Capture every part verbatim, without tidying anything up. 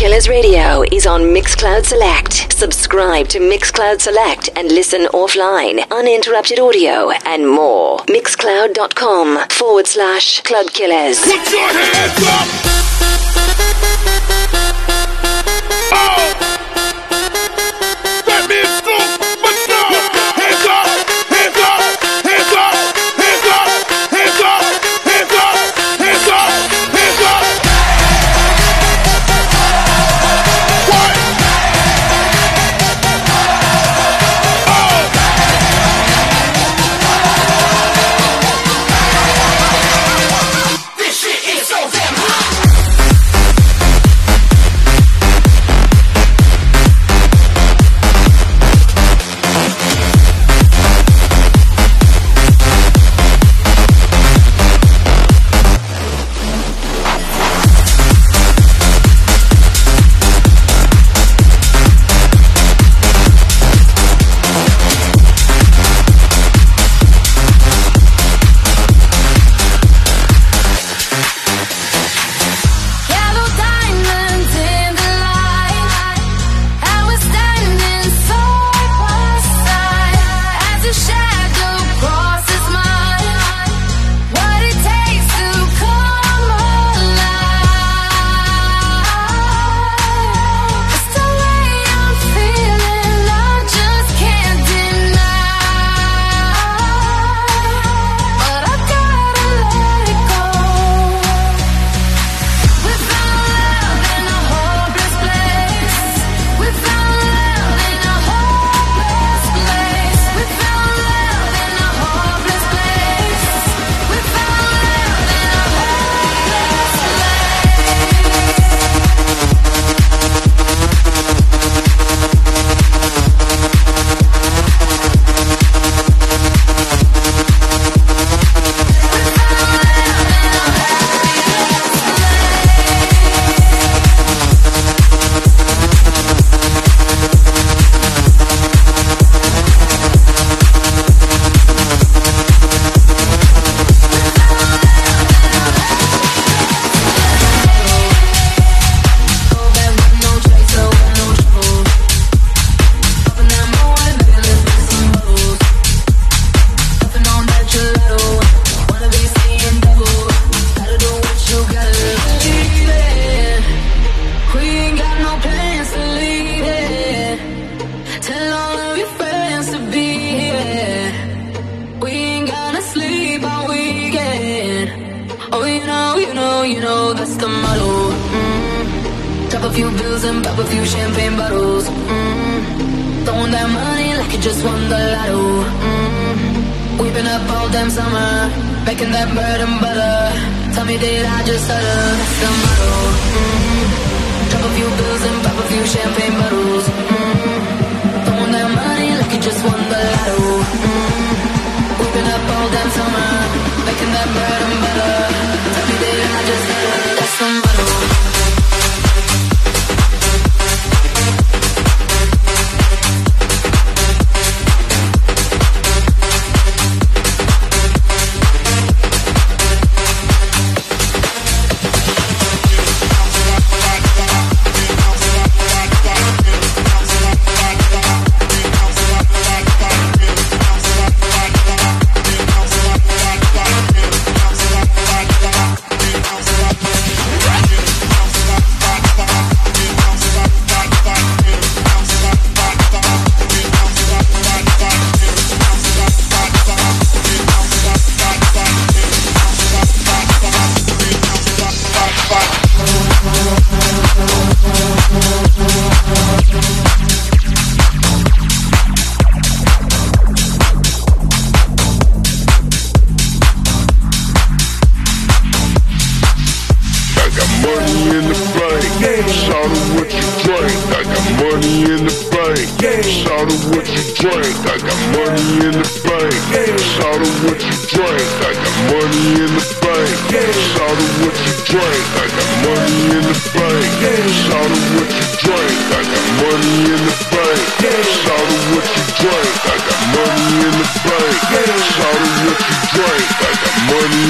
Killers Radio is on Mixcloud Select. Subscribe to Mixcloud Select and listen offline, uninterrupted audio, and more. Mixcloud.com forward slash Club Killers. Put your hands up! Oh! That means scoop! But no! Hands up! Hands up! Hands up! Hands up! Hands up! Hands up! Hands up! Hands up! What? Oh! This shit is so damn hot!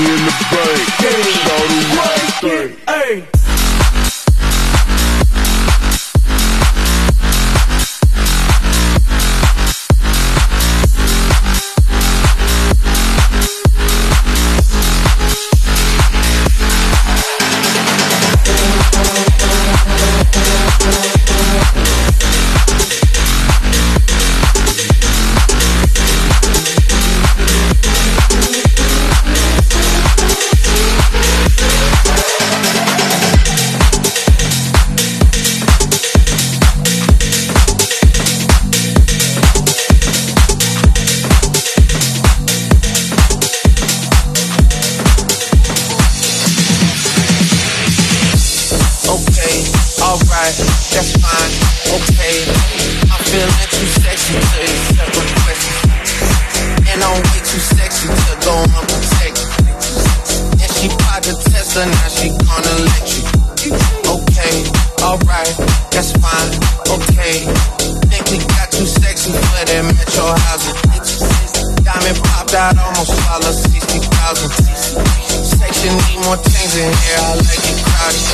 Money in the bank. Hey. alright, that's fine, okay. I'm feeling too sexy to accept requests, and I'm way too sexy to go unprotected. And she popped the Tesla, now she gonna let you. Okay, alright, that's fine, okay. Think we got too sexy for that metro housing. Diamond popped out, almost swallowed sixty thousand. Section need more things in here, I like it crowded.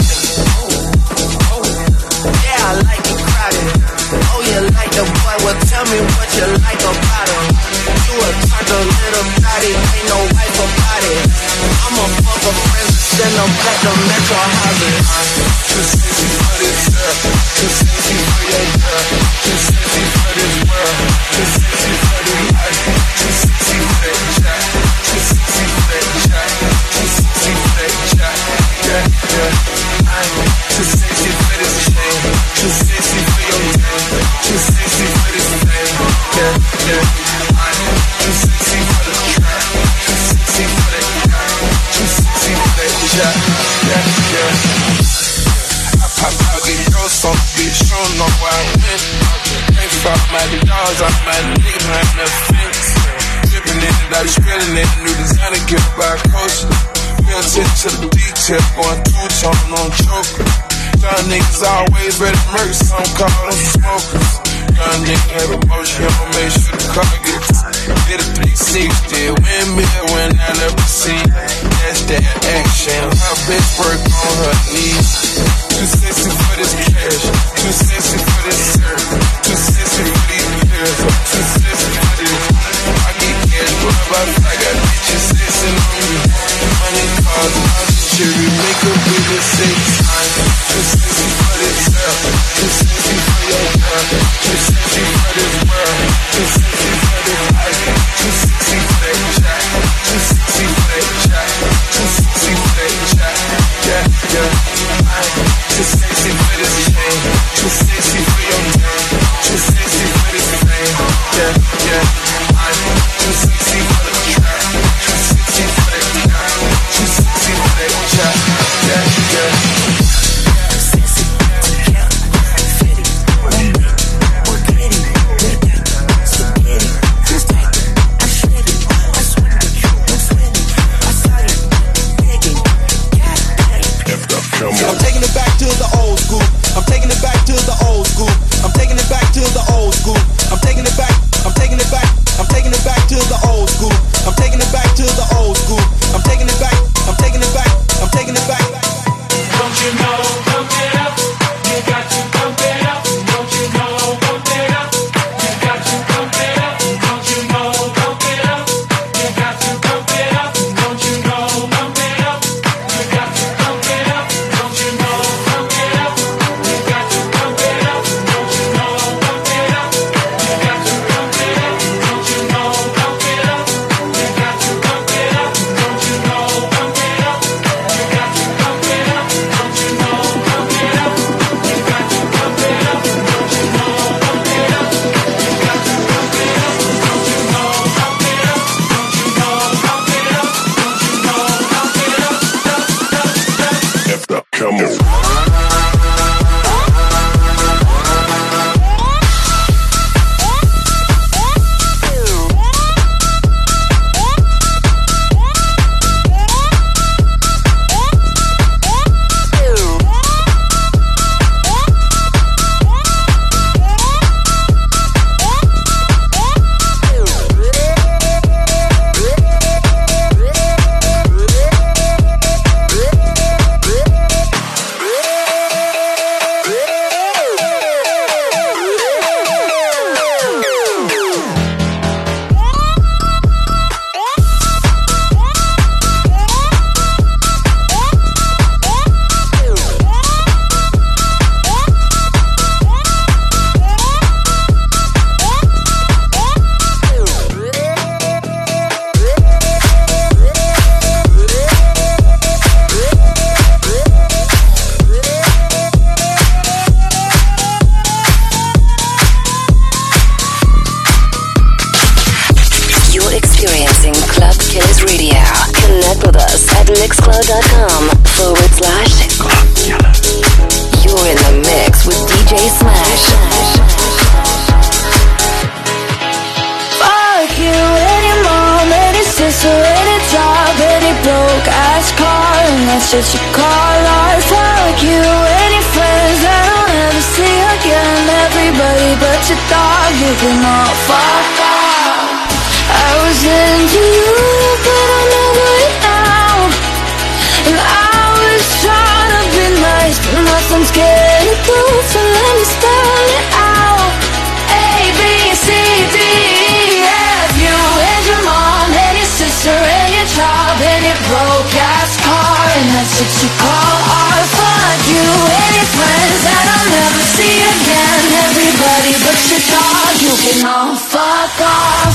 Oh, oh, yeah, I like it crowded. Oh, you like the boy, well tell me what you like about him. You a type of little thotty, ain't no wife about it. I'm a fuck a friend, send them back to metro housing. Too sexy for this girl, too sexy for your girl, too sexy for this world, too sexy for this life, too sexy for that jack, too sexy for that jack, too sexy for that jack, yeah, yeah. I'm too sexy for this chain, too sexy for your name, too sexy for this thing, yeah, yeah. I'm too sexy for the trap, too sexy for that guy, too sexy for that jack, yeah, yeah. Pop out, get girls on the beach, don't know where I went. Ain't fuck my dogs, I'm my nigga behind the fence. Drippin' in it, I be spilling it, new designer gift by Coach. Pay attention to the detail, going through tone on choker. Young niggas always ready to murder, some call them smokers. Young nigga have emotion, I'ma make sure the car gets. Did a three sixty, windmill when I left the scene. That's that action, her bitch work on her knees. Too sexy for this cash, too sexy for this surf, too sexy for these pills, too sexy for this. I get cash, but I got bitches sexing on me. Money, cars, house, jewelry, makeup, with a sex. I'm too sexy for this girl, too sexy for your girl, too sexy for this world, too sexy for this life, too sexy for that jack, too sexy for that jack, too sexy for that jack, yeah, yeah. I'm too sexy for this chain, too sexy for your name, too sexy for this thing, yeah, yeah. I'm too sexy for the trap, too sexy for that guy, too sexy for that jack, yeah, yeah. I'm taking it back to the old school. I'm taking it back to the old school. I'm taking it back to the old school. I'm taking it back. I'm taking it back. I'm taking it back to the old school. I'm taking it back to the old school. I'm taking it back. I'm taking it back. I'm taking it back. Don't you know, pump it up. You got to pump it up. Don't you know, pump it up. You got to pump it up. Don't you know, pump it up. You got to pump it up. Don't you know, pump it up. You got to pump it up. Don't you know, pump it up. You got to pump it up. Don't you know, pump it up. You got to pump it up. Don't you know, pump it up. You got to pump it up. Don't you know, pump it up. You got to pump it up. Don't you know, pump it up. You got to pump it up. Don't you know, pump it up. You got to pump it up. Don't you know, pump it up. Don't you know, pump it up. Don't you know, pump it up. F up, come on. Mixcloud.com forward slash Club Killer. You're in the mix. should you call art? Fuck you and your friends that I'll never see again. Everybody but your dog, you can all fuck off. I was into you, but I'm over it now. And I was trying to be nice, but nothing's getting through, so let me spell it out. A, B, C, D, E, F, you and your mom and your sister and your job and your broke ass car, and that's what you call art. Fuck you and your friends that I'll never see again. Everybody but your dog, you can all fuck off.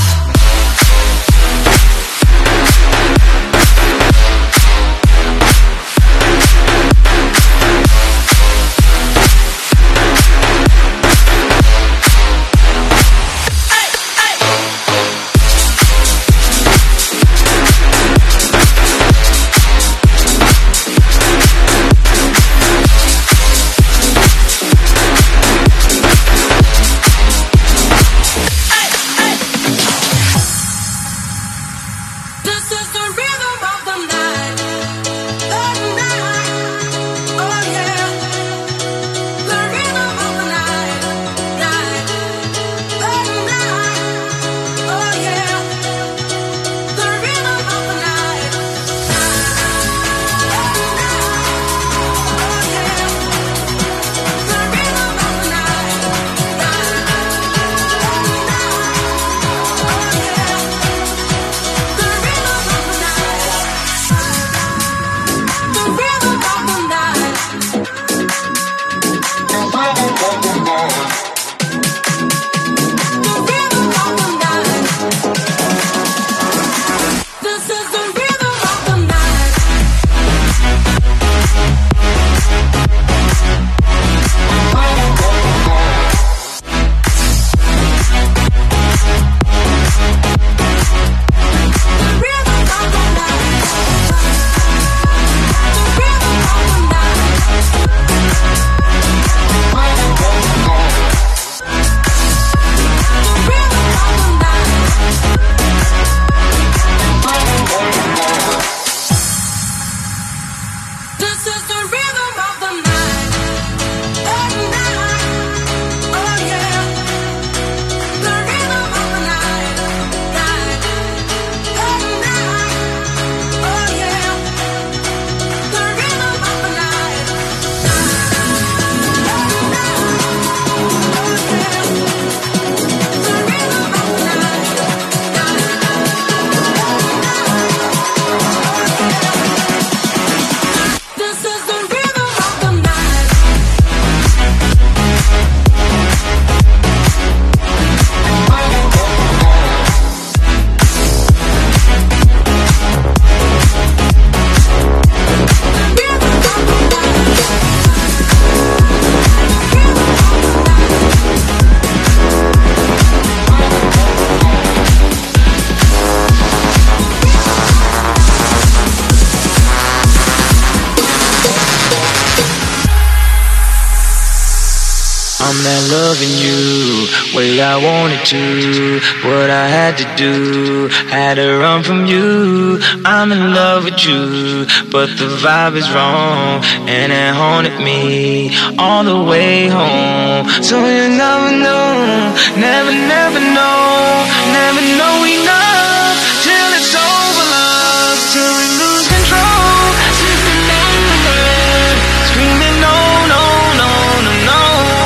Loving you way I wanted to, what I had to do, had to run from you. I'm in love with you, but the vibe is wrong, and it haunted me all the way home. So you never know, never, never know, never know enough till it's over, love, till we lose control. Sleeping in the bed, screaming no, no, no, no, no.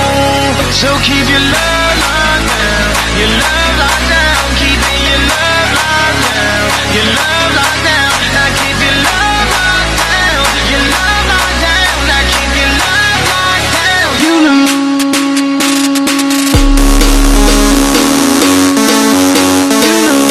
So keep your love locked down, your love locked down, keeping your love locked down, your love locked down. Now keep your love locked down, your love locked down. Now keep your love locked down. You know.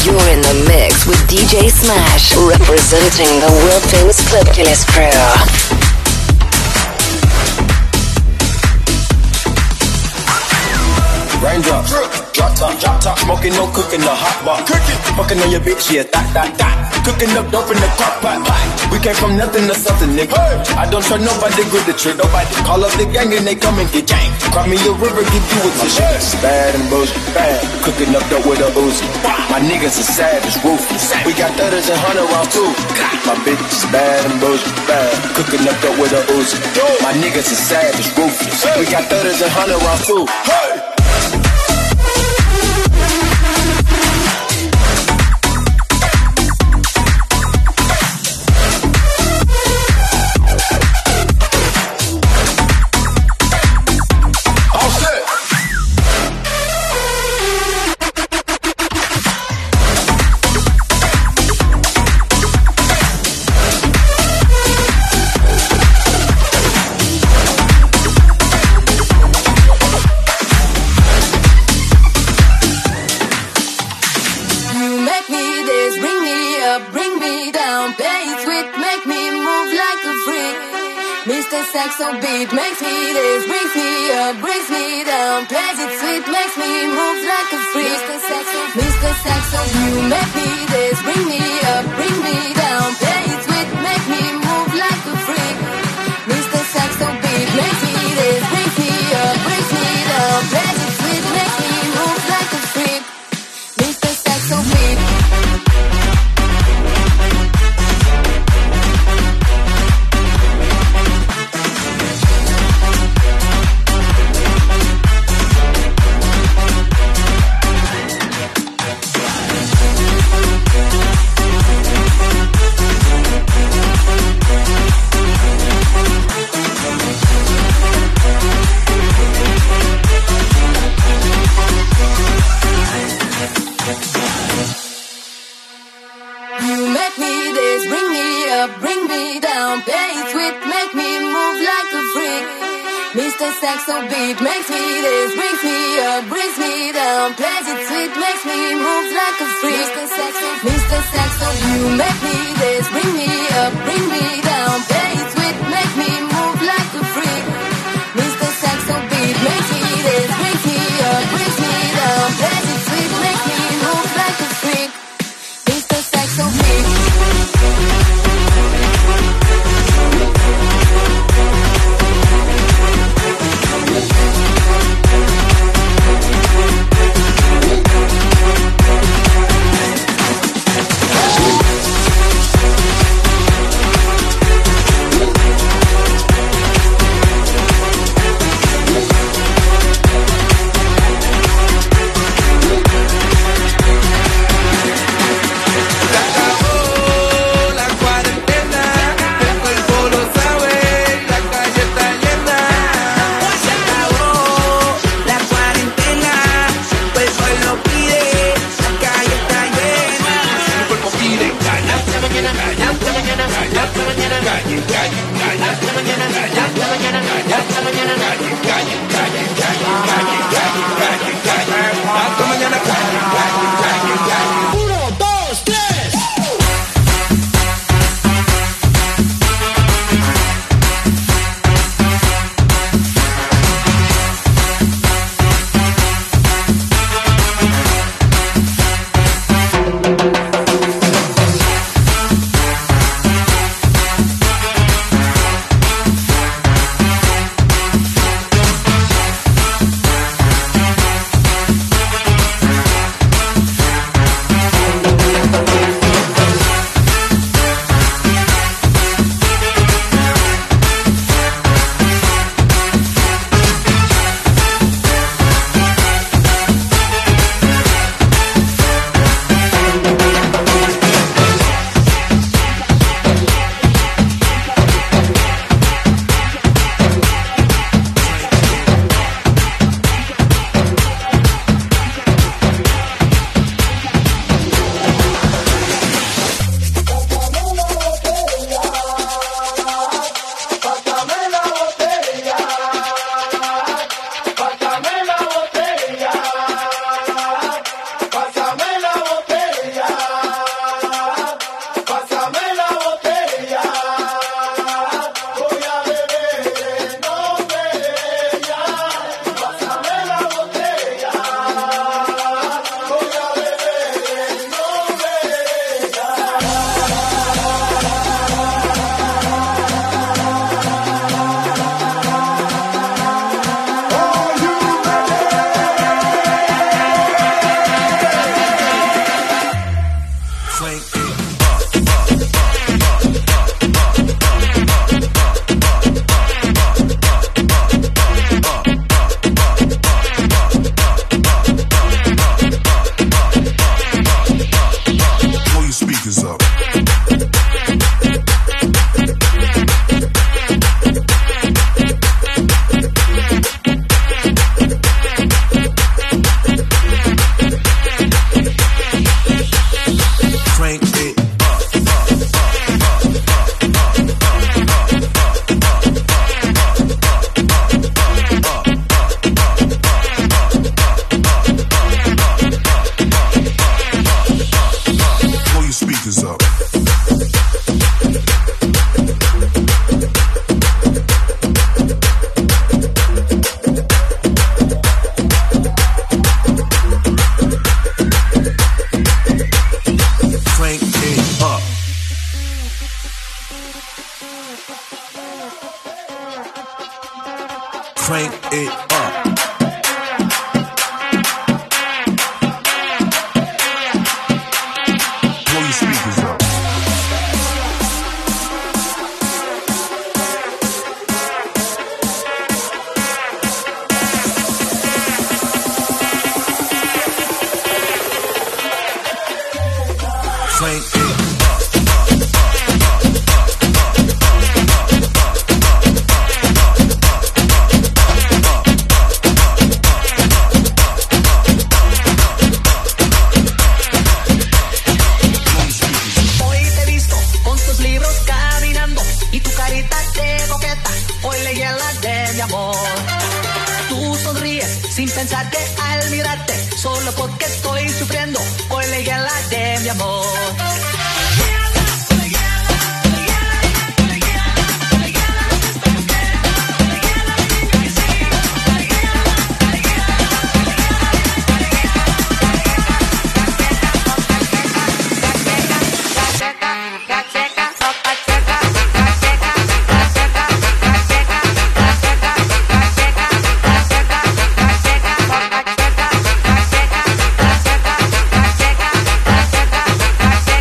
You're in the mix with D J Smash, representing the world famous Club Killers crew. Raindrops, drop top, drop top, smoking, no cooking, the hot bar. Cooking, fucking on your bitch, yeah, that, that, that. Cooking up dope in the crock pot, pot. We came from nothing to something, nigga. I don't trust nobody, good the trick, nobody. Call up the gang and they come and get gang. Cry me a river, give you a tissue. It's bad and bullshit, bad. Cooking up dope with a Uzi. My niggas are savage, ruthless. We got thudders and hundred rounds too. My bitch is bad and bullshit, bad. Cooking up dope with a Uzi. My niggas are savage, ruthless. We got thudders and hundred rounds too. Hey! Saxo beat makes me this, brings me up, brings me down, plays it sweet, makes me move like a freak. Mister Saxo, Mister Saxo, you make me this, bring me up, bring me down, play it sweet, make me move like a freak. Mister Saxo beat makes me this, brings me up, brings me down, plays it sweet, makes me move like a freak. Mister Saxo beat. Saxo beat makes me this, brings me up, brings me down, plays it sweet, makes me move like a freak. Mister Saxo, Mister Saxo, you make me this, bring me up, bring me down, play it sweet, make me move like a freak. Mister Saxo beat makes me this, brings me up, brings me down, plays it sweet, makes me move like a freak. Mister Saxo beat. Crank it up. Blow your speakers up. Crank it up. Blow your speakers up. Crank it up. Crank it up. Blow your speakers up. Crank it up. Hoy te he visto con tus libros caminando y tu carita de coqueta. Hoy leí en la de mi amor. Tú sonríes sin pensar que al mirarte, solo porque estoy sufriendo. Hoy leí en la de mi amor. Seca,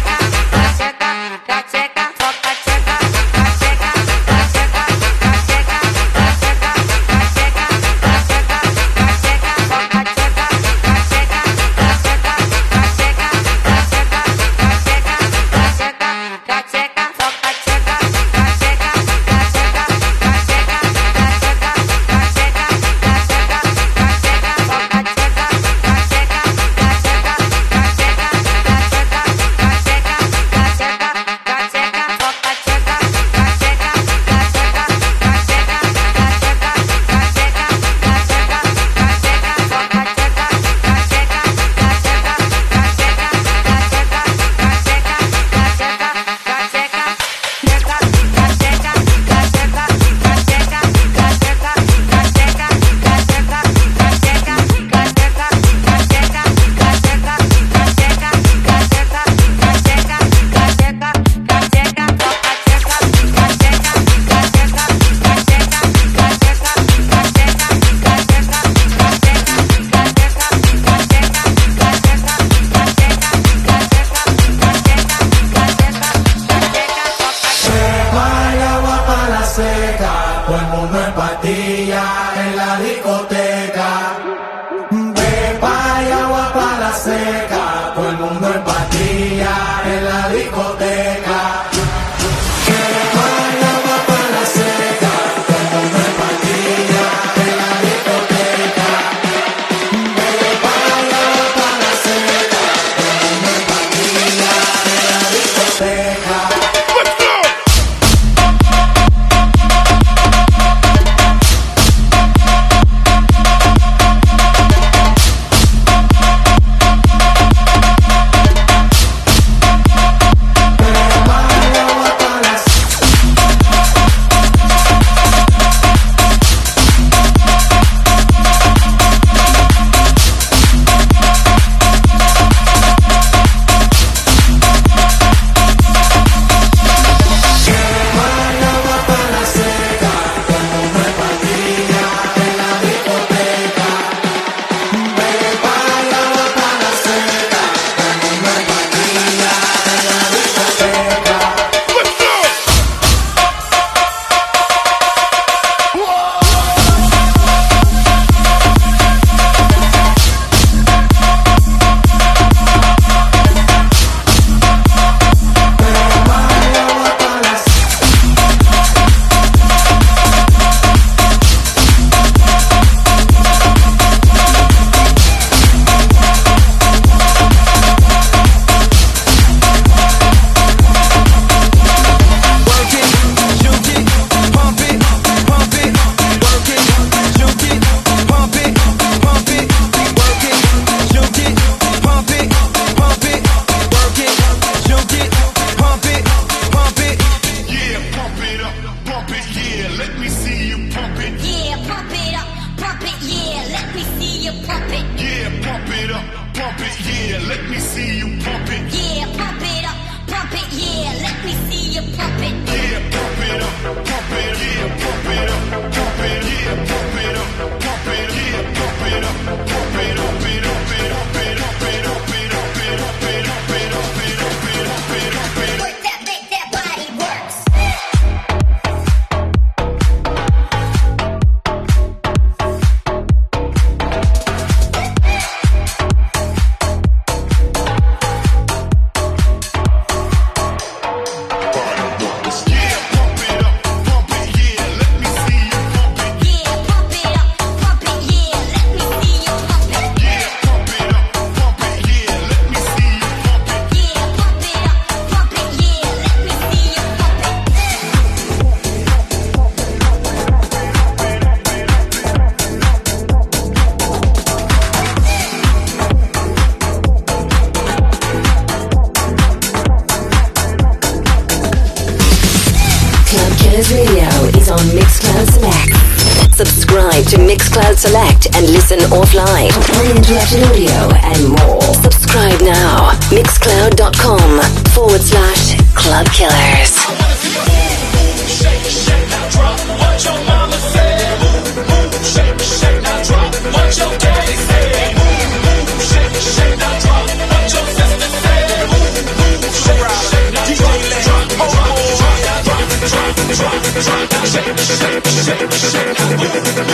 Killers Radio is on Mixcloud Select. Subscribe to Mixcloud Select and listen offline, uninterrupted audio and more. Subscribe now. Mixcloud.com forward slash Club Killers. Shake, shake, now drop what your mama said. Move, shake, shake, now drop what your daddy said. Move, shake, shake, now drop what your sister said. Move, shake, shake, now drop, drop, drop, drop, drop, drop, drop, now shake, shake, shake, shake, now move,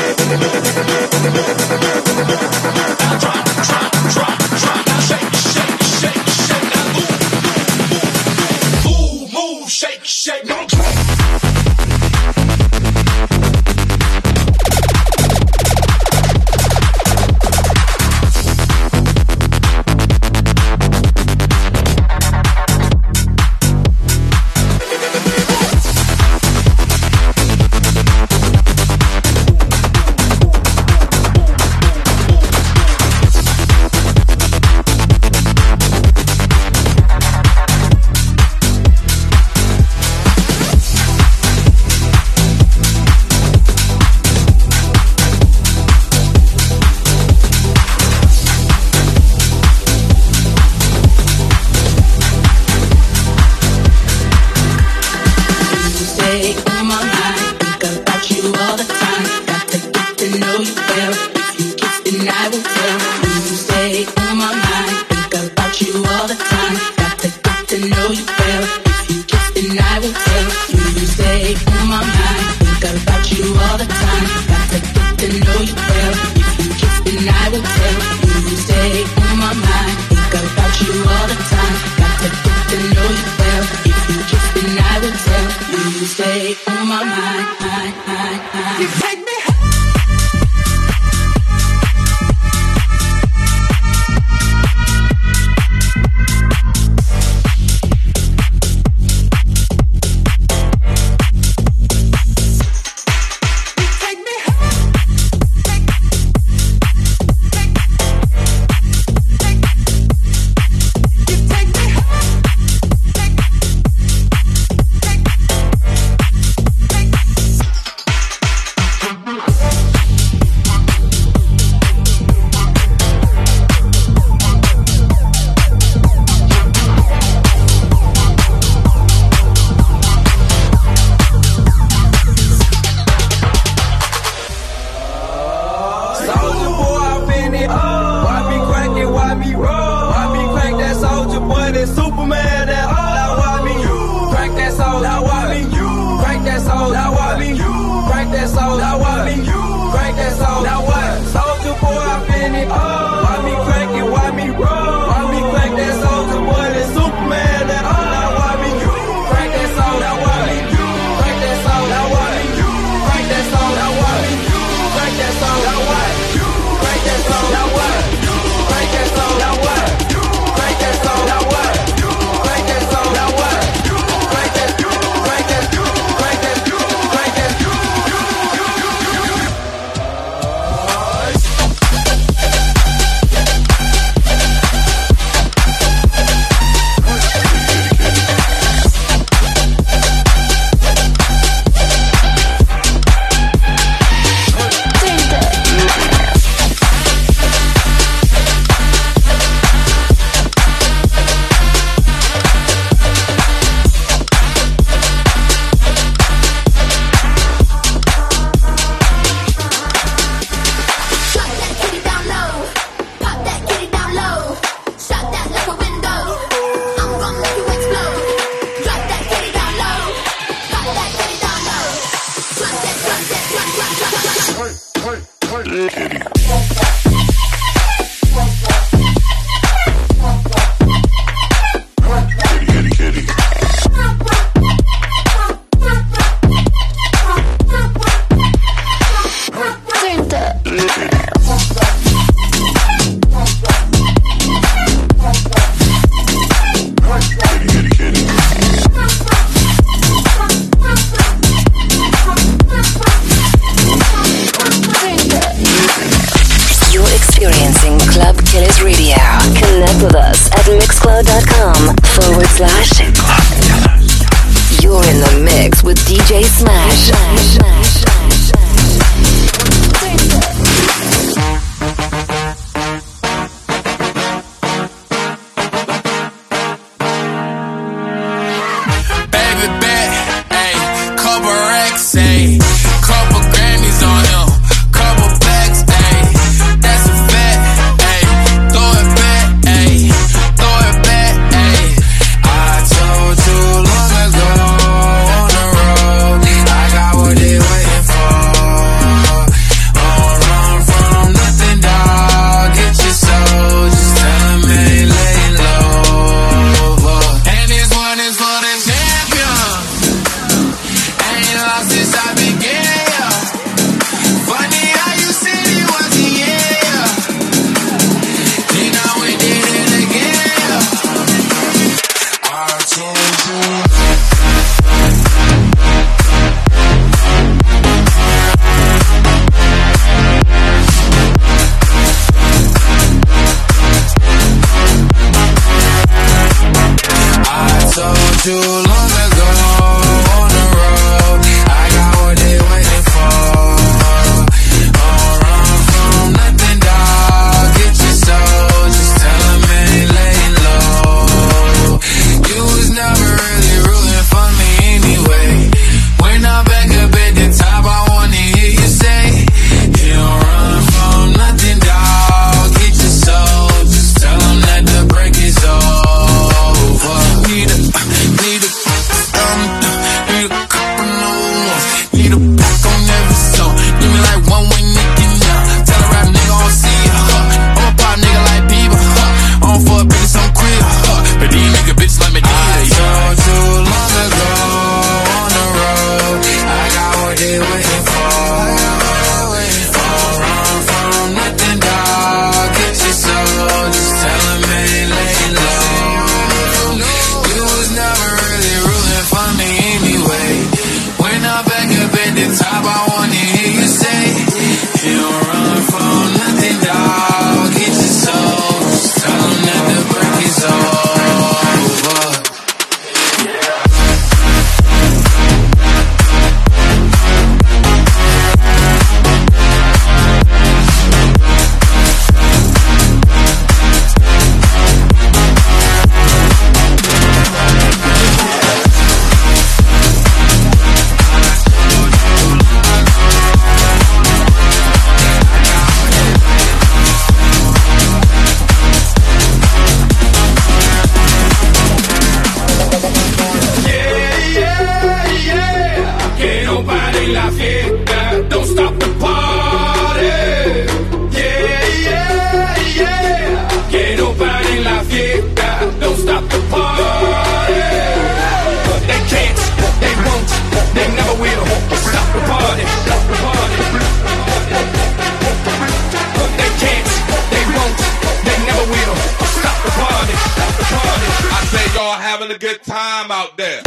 now drop, drop, drop, drop, now shake, shake, shake, shake, now move, move, move, shake, shake, now drop. Mixcloud.com forward slash You're in the mix with D J Smack. gon' stop the party. But they can't, they won't, they never will stop the party. Stop the party. But they can't, they won't, they never will stop the party. Stop the party. I say y'all having a good time out there.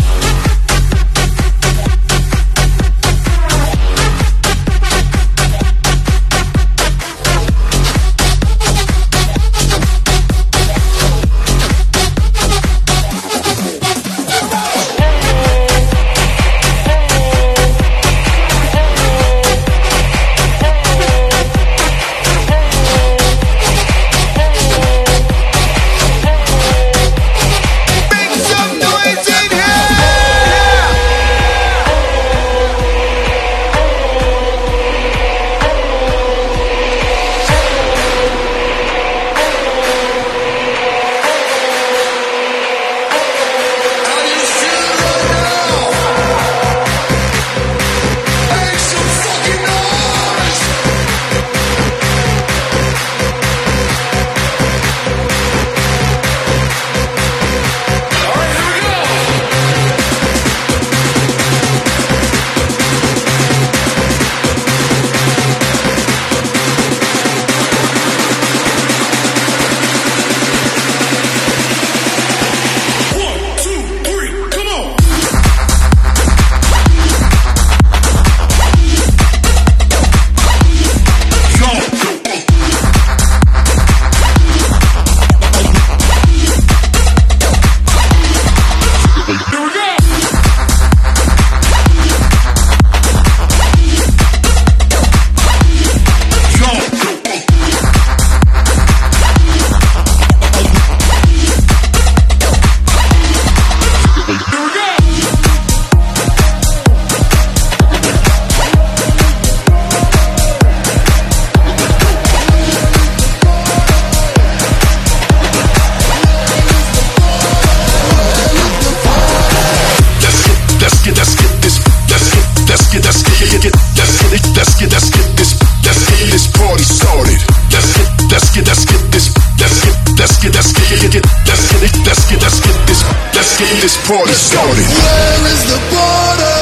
Party started. Where is the party?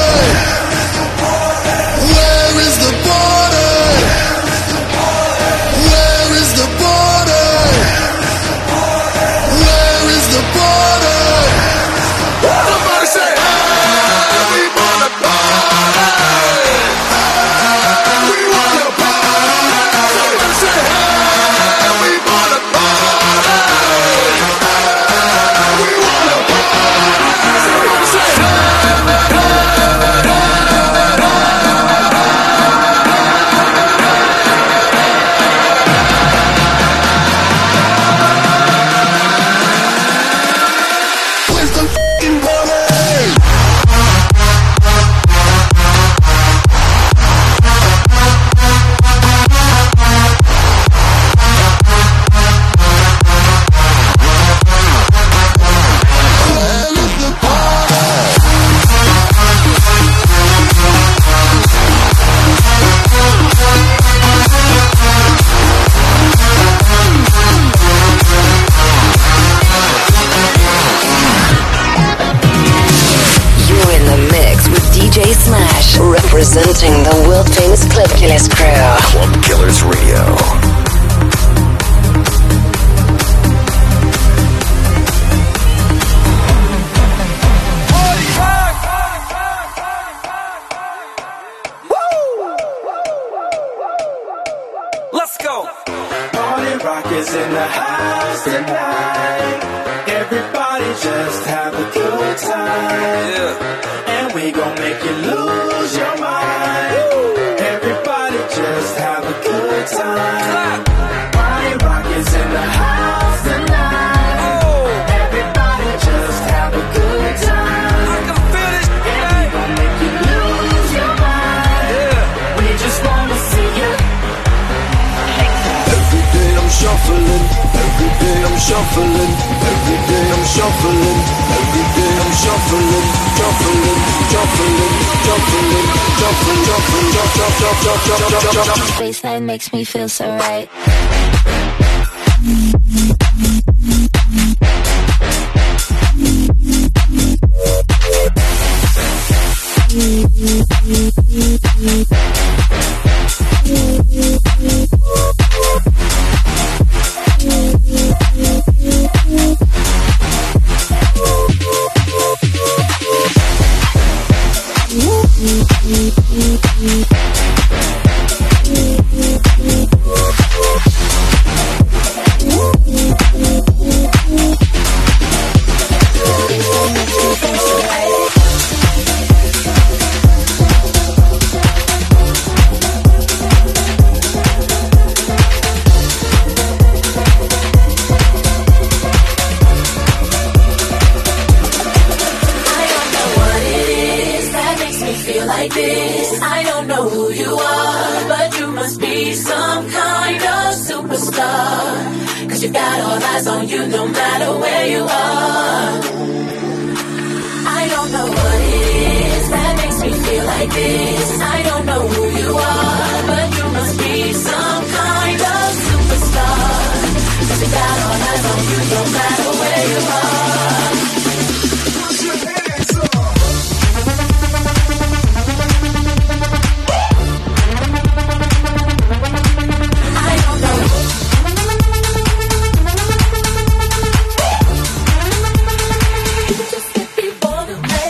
Where is the party? Where is the party? Where is the party? Somebody say, hey, we wanna party. We wanna party. Somebody say, hey, we wanna party. We wanna representing the world-famous Club Killers crew. Club Killers Radio. Let's go. Party rock is in the house tonight. Everybody just have a good time. Yeah. And we gon' make you lose your mind. Woo. Everybody just have a good time. Party rock is in the house tonight. Oh. Everybody just have a good time. I can feel it. And we gon' make you lose your mind. Yeah. We just wanna see you. Every day I'm shuffling. Every day I'm shuffling. Every day I'm shuffling. Every day I'm shuffling. Shuffling, shuffling, shuffling, shuffling, shuffling, shuffling, shuffling, shuffling, shuffling. Baseline makes me feel so right. like this. I don't know who you are, but you must be some kind of superstar. Cause you got all eyes on you no matter where you are. I don't know what it is that makes me feel like this. I don't know who you are, but you must be some kind of superstar. Cause you got all eyes on you no matter where you are. Put your hands up. I don't know. You just get people to play.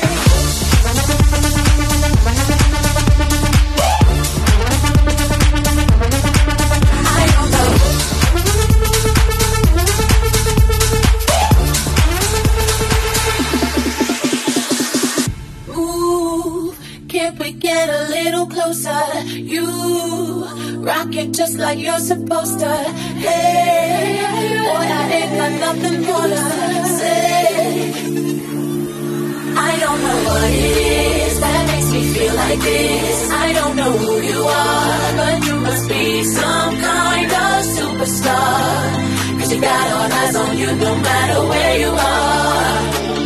I don't know. Ooh, can't we get a little closer? You rock it just like you're supposed to. Hey, boy, I ain't got nothing more to say. I don't know what it is that makes me feel like this. I don't know who you are, but you must be some kind of superstar. Cause you got all eyes on you no matter where you are.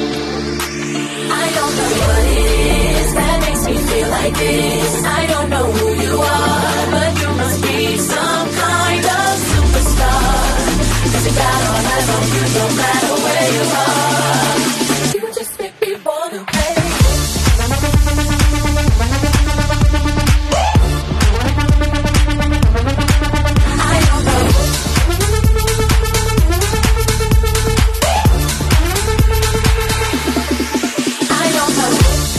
I don't know what it is that makes me feel like this. I don't know who you are, but you must be some kind of superstar. Cause you got all eyes on you no matter where you are. You just make me wanna play. I don't know. I don't know.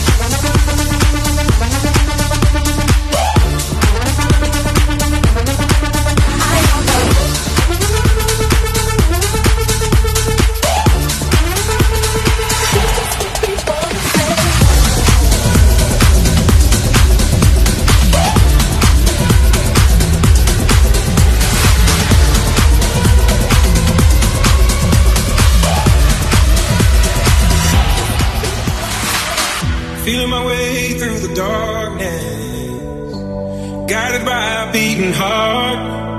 I don't know. Feeling my way through the darkness, guided by a beating heart.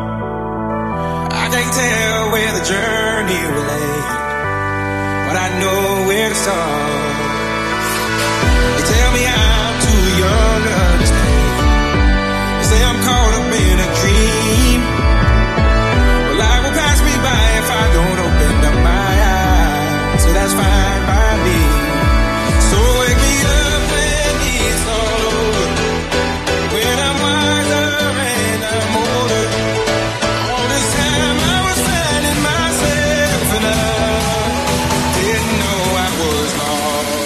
I can't tell where the journey will end, but I know where to start. They tell me I'm too young to understand. They say I'm caught up in a dream. Well, life will pass me by if I don't open up my eyes, so that's fine by me. So wake me up when it's all over, when I'm wiser and I'm older. All this time I was finding myself and I didn't know I was lost.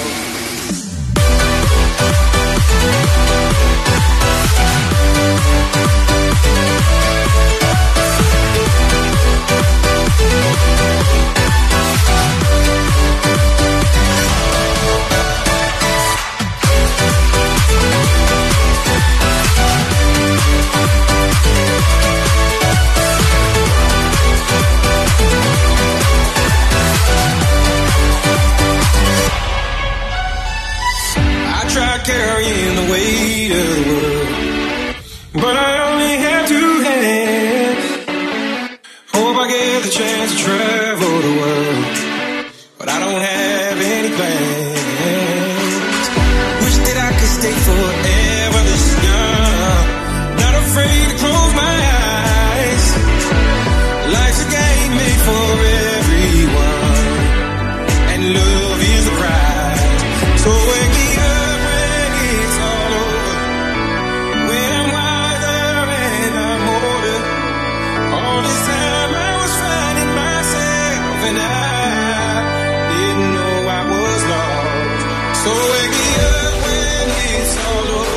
I tried carrying the weight of the world, but I only have two hands. Hope I get the chance to travel the world, but I don't have any plans. Wish that I could stay forever this young, not afraid to close my eyes. Life's a game made for everyone, and love is the prize. So wake me up when it's all over, when I'm wiser and I'm older. All this time I was finding myself and I didn't know I was lost. So wake me up when it's all over.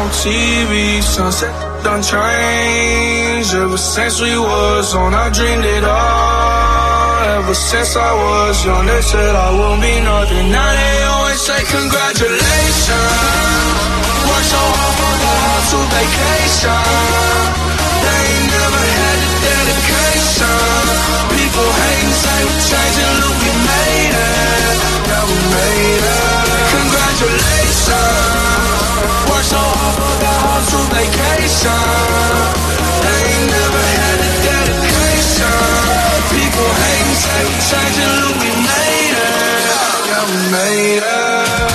T V, sunset done changed. Ever since we was on, I dreamed it all. Ever since I was young, they said I won't be nothing. Now they always say congratulations. Work so hard for the house to vacation. They ain't never had the dedication. People hate and say we're changing, look, we made it. Yeah, we made it. Congratulations. Work so hard for the house to vacation. They ain't never had the dedication. People hate and say we're changing, look, we made it. Yeah, we made it.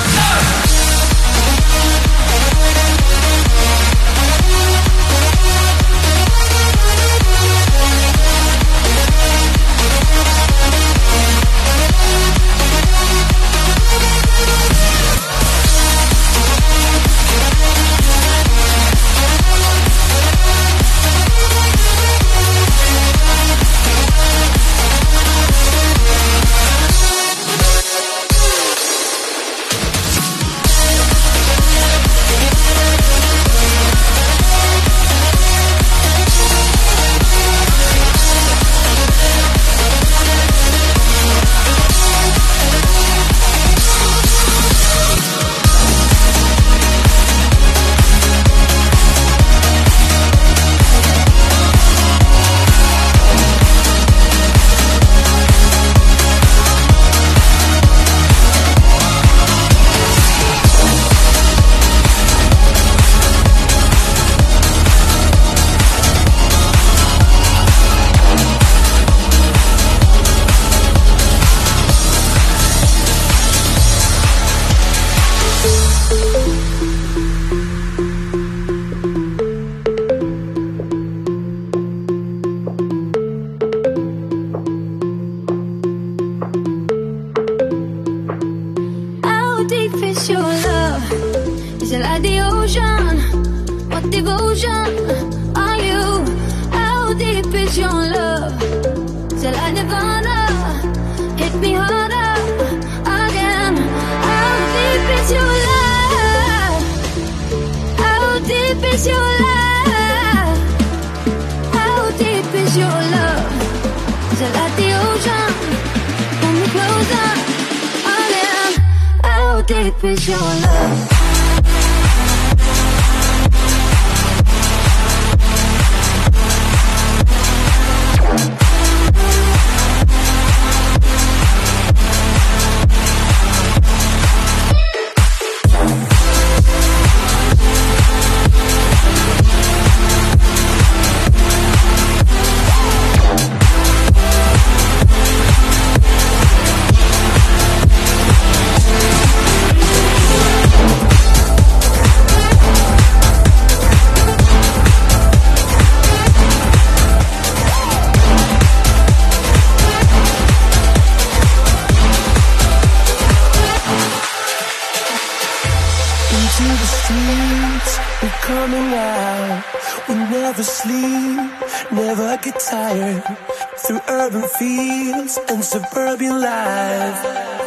Suburban life.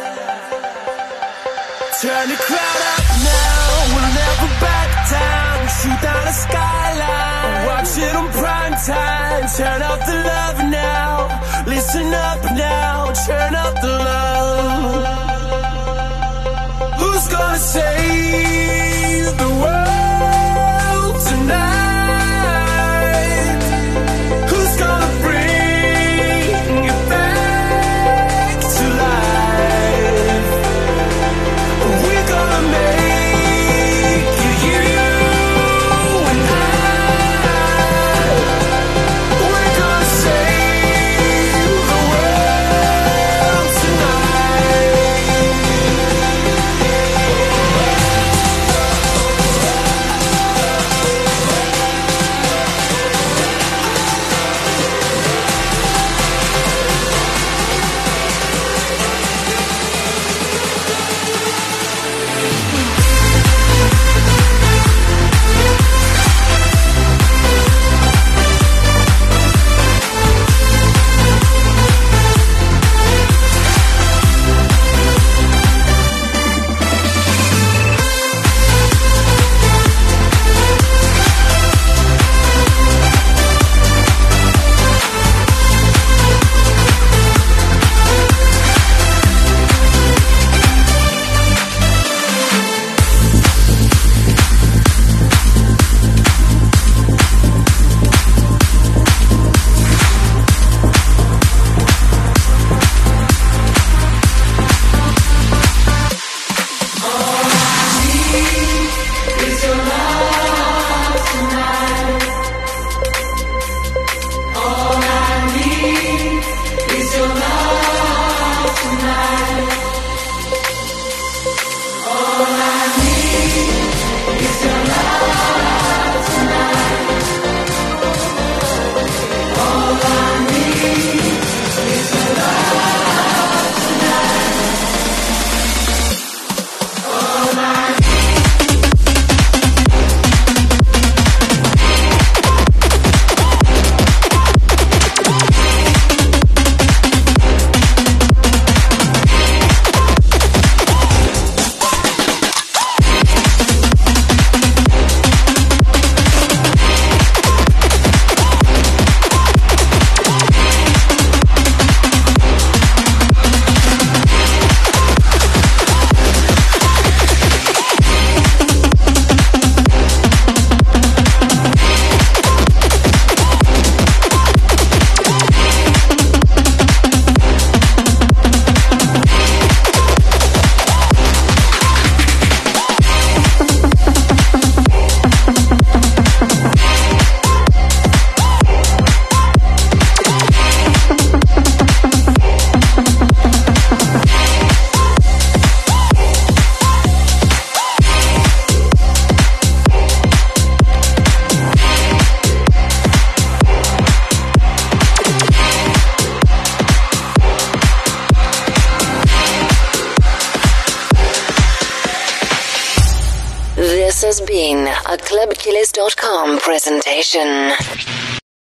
Turn the crowd up now, we'll never back down. Shoot down the skyline, watch it on prime time. Turn up the love now, listen up now. Turn up the love. Who's gonna save the world tonight? Who's gonna bring it back? We're gonna save the world. This has been a club killers dot com presentation.